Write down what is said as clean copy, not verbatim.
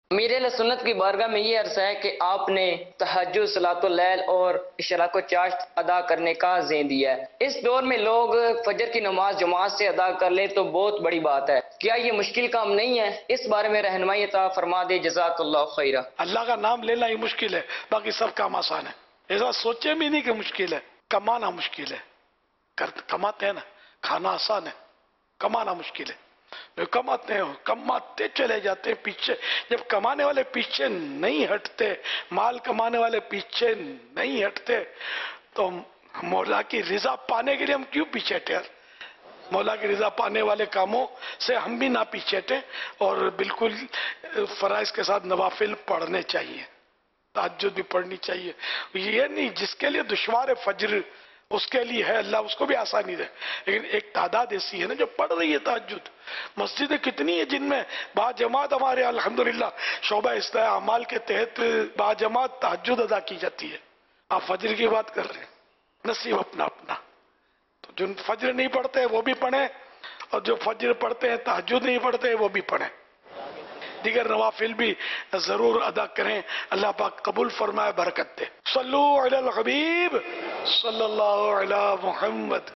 امیر اہل سنت کی بارگاہ میں یہ عرض ہے کہ آپ نے تہجد، صلاۃ اللیل اور اشراق و چاشت ادا کرنے کا زین دیا ہے۔ اس دور میں لوگ فجر کی نماز جماعت سے ادا کر لیں تو بہت بڑی بات ہے، کیا یہ مشکل کام نہیں ہے؟ اس بارے میں رہنمائی عطا فرما دے، جزاک اللہ خیرہ۔ اللہ کا نام لینا ہی مشکل ہے، باقی سب کام آسان ہے۔ ایسا سوچے بھی نہیں کہ مشکل ہے، کمانا مشکل ہے۔ کماتے ہیں نا، کھانا آسان ہے، کمانا مشکل ہے۔ کماتے چلے جاتے پیچھے، جب کمانے والے پیچھے نہیں ہٹتے، مال کمانے والے پیچھے نہیں ہٹتے، تو مولا کی رضا پانے کے لیے ہم کیوں پیچھے ہٹے؟ مولا کی رضا پانے والے کاموں سے ہم بھی نہ پیچھے ہٹیں، اور بالکل فرائض کے ساتھ نوافل پڑھنے چاہیے، تہجد بھی پڑھنی چاہیے۔ یہ نہیں جس کے لیے دشوار ہے فجر، اس کے لیے ہے، اللہ اس کو بھی آسانی دے، لیکن ایک تعداد ایسی ہے نا جو پڑھ رہی ہے تہجد۔ مسجدیں کتنی ہیں جن میں با جماعت ہمارے الحمدللہ شعبہ اصلاح اعمال کے تحت با جماعت تہجد ادا کی جاتی ہے۔ آپ فجر کی بات کر رہے ہیں، نصیب اپنا اپنا۔ تو جو فجر نہیں پڑھتے وہ بھی پڑھیں، اور جو فجر پڑھتے ہیں تہجد نہیں پڑھتے وہ بھی پڑھیں، دیگر نوافل بھی ضرور ادا کریں۔ اللہ پاک قبول فرمائے، برکت دے۔ صلو علی الحبیب صلی اللہ علی محمد۔